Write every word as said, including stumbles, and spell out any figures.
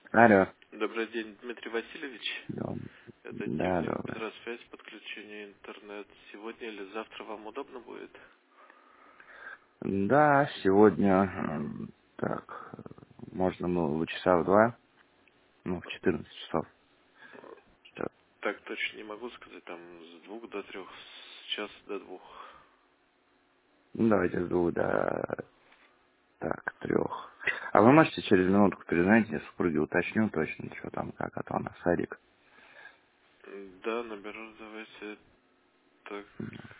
Алло. Добрый день, Дмитрий Васильевич. Да, Это да, техник добрый. Петросвязь, подключение интернет. Сегодня или завтра вам удобно будет? Да, сегодня, м, так, можно было часа в два, ну, в четырнадцать часов. Что? Так точно не могу сказать, там с двух до трех, с часа до двух. Ну, давайте с двух до, так, трех. А вы можете через минутку перезвонить, я супруге уточню точно, что там, как, а то она садик. Да, наберу, давайте так.